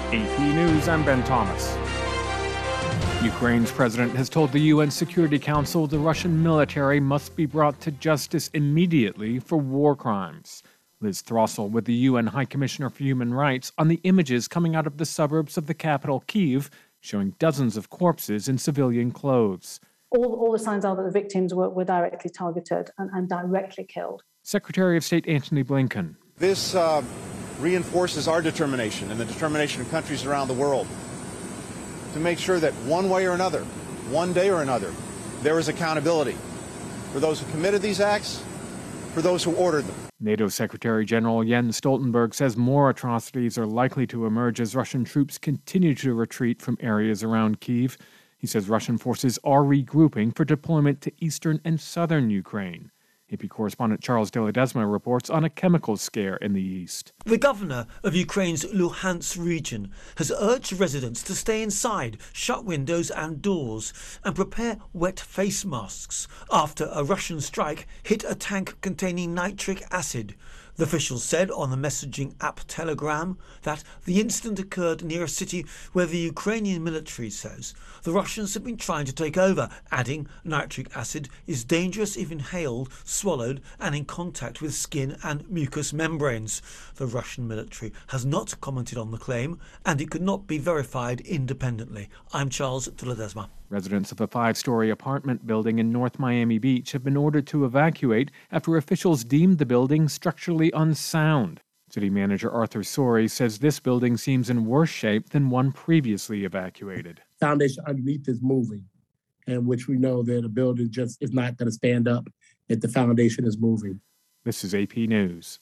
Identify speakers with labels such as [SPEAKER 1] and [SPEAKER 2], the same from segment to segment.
[SPEAKER 1] AP News, I'm Ben Thomas. Ukraine's president has told the UN Security Council the Russian military must be brought to justice immediately for war crimes. Liz Throssell with the UN High Commissioner for Human Rights on the images coming out of the suburbs of the capital, Kyiv, showing dozens of corpses in civilian clothes.
[SPEAKER 2] All the signs are that the victims were directly targeted and directly killed.
[SPEAKER 1] Secretary of State Antony Blinken.
[SPEAKER 3] This reinforces our determination and the determination of countries around the world to make sure that one way or another, one day or another, there is accountability for those who committed these acts, for those who ordered them.
[SPEAKER 1] NATO Secretary General Jens Stoltenberg says more atrocities are likely to emerge as Russian troops continue to retreat from areas around Kyiv. He says Russian forces are regrouping for deployment to eastern and southern Ukraine. AP correspondent Charles de Ledesma reports on a chemical scare in the east.
[SPEAKER 4] The governor of Ukraine's Luhansk region has urged residents to stay inside, shut windows and doors, and prepare wet face masks after a Russian strike hit a tank containing nitric acid. The officials said on the messaging app Telegram that the incident occurred near a city where the Ukrainian military says the Russians have been trying to take over, adding nitric acid is dangerous if inhaled, swallowed and in contact with skin and mucous membranes. The Russian military has not commented on the claim and it could not be verified independently. I'm Charles de Ledesma.
[SPEAKER 1] Residents of a 5-story apartment building in North Miami Beach have been ordered to evacuate after officials deemed the building structurally unsound. City manager Arthur Sori says this building seems in worse shape than one previously evacuated.
[SPEAKER 5] Foundation underneath is moving, and which we know that a building just is not going to stand up if the foundation is moving.
[SPEAKER 1] This is AP News.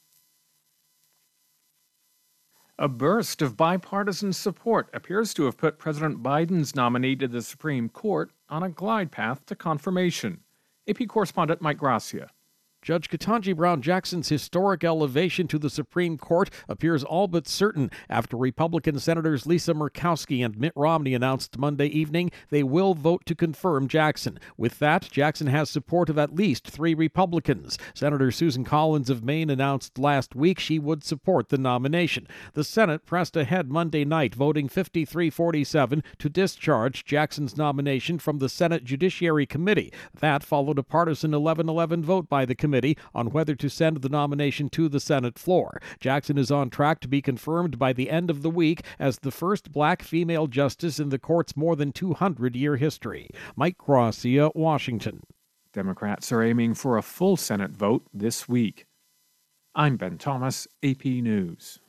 [SPEAKER 1] A burst of bipartisan support appears to have put President Biden's nominee to the Supreme Court on a glide path to confirmation. AP correspondent Mike Gracia.
[SPEAKER 6] Judge Ketanji Brown Jackson's historic elevation to the Supreme Court appears all but certain after Republican Senators Lisa Murkowski and Mitt Romney announced Monday evening they will vote to confirm Jackson. With that, Jackson has support of at least 3 Republicans. Senator Susan Collins of Maine announced last week she would support the nomination. The Senate pressed ahead Monday night, voting 53-47 to discharge Jackson's nomination from the Senate Judiciary Committee. That followed a partisan 11-11 vote by the committee on whether to send the nomination to the Senate floor. Jackson is on track to be confirmed by the end of the week as the first black female justice in the court's more than 200-year history. Mike Gracia, Washington.
[SPEAKER 1] Democrats are aiming for a full Senate vote this week. I'm Ben Thomas, AP News.